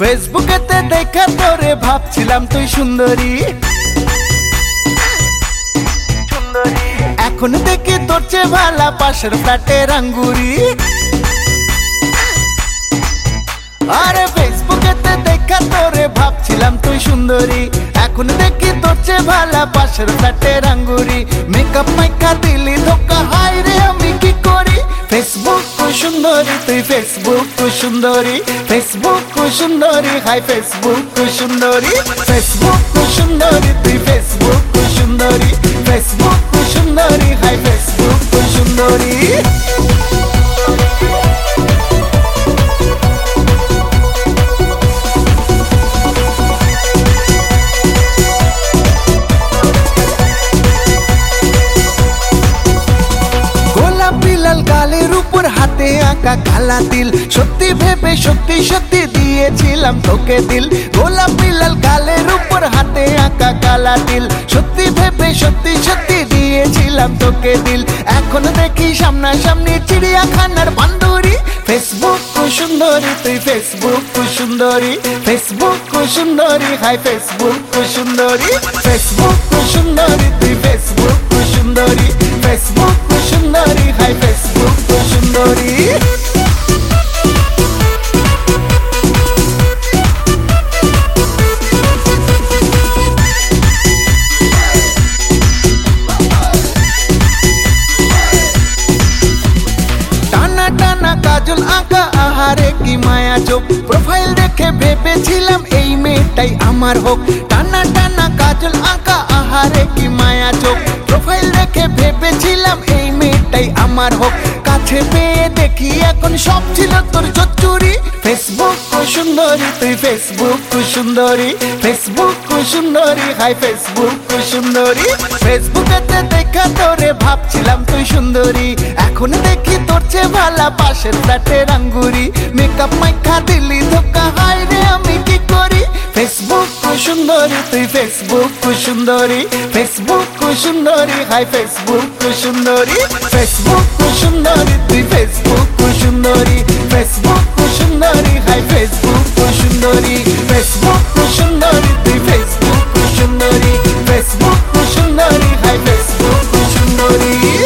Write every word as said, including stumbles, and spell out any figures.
ফেসবুকেতে দেখা তোরে ভাবছিলাম তুই সুন্দরী, এখন দেখি তোর চেয়ে ভালা পাশের ফ্ল্যাটের আঙ্গুরি। আরে ফেসবুকেতে দেখা তোরে ভাবছিলাম তুই সুন্দরী, এখন দেখি তোর চেয়ে ভালা পাশের ফ্ল্যাটের আঙ্গুরি। মেকআপ মাইকা দিলি ধোকা, হায় রে আমি কি করি। ফেসবুক কো সুন্দরী তুই, ফেসবুক কো সুন্দরী, ফেসবুক কো সুন্দরী, হাই ফেসবুক কো সুন্দরী। ফেসবুক কো সুন্দরী তুই, ফেসবুক কো সুন্দরী, ফেসবুক কো সুন্দরী, হাই ফেসবুক কো সুন্দরী। গালের উপর হাতে আঁকা কালা তিল, সত্যি ভেবে সত্যি সত্যি দিয়েছিলাম তোকে দিল। গোলাপি লাল গালের উপর হাতে আঁকা কালা তিল, সত্যি ভেবে সত্যি সত্যি দিয়েছিলাম তোকে দিল। এখন দেখি সামনাসামনি চিড়িয়াখানার বান্দরী। ফেসবুক কো সুন্দরী তুই, ফেসবুক কো সুন্দরী, ফেসবুক কো সুন্দরী, হাই ফেসবুক কো সুন্দরী। ফেসবুক কো সুন্দরী তুই, ফেসবুক কো সুন্দরী, ফেসবুক কো সুন্দরী, হাই ফেসবুক কো সুন্দরী। টানা টানা কাজল আঁকা, আহারে কি মায়া চোখ, প্রোফাইল দেখে ভেবেছিলাম এই মেয়েটাই আমার হোক। টানা টানা কাজল আঁকা, আহারে কি মায়া চোখ, প্রোফাইল দেখে ভেবেছিলাম এই মেয়েটাই আমার হোক। কাছে পেয়ে দেখি এখন সব ছিল তোর চুরি। ফেসবুক কো সুন্দরী তুই, ফেসবুক কো সুন্দরী, ফেসবুক কো সুন্দরী, হাই ফেসবুক কো সুন্দরী। ফেসবুকেতে দেখা তোরে ভাবছিলাম তুই সুন্দরী, এখন দেখি তোর চেয়ে ভালা পাশের ফ্ল্যাটের আঙ্গুরি। মেকআপ মাইকা দিলি ধোকা, হায় রে আমি কি করি। ফেসবুক কো সুন্দরী তুই, ফেসবুক কো সুন্দরী, ফেসবুক কো সুন্দরী, হাই ফেসবুক কো সুন্দরী। ফেসবুক কো সুন্দরী তুই, ফেসবুক কো সুন্দরী, ফেসবুক কো সুন্দরী, হাই ফেসবুক কো সুন্দরী। ফেসবুক কো সুন্দরী তুই, ফেসবুক কো সুন্দরী, ফেসবুক কো সুন্দরী, হাই ফেসবুক কো সুন্দরী।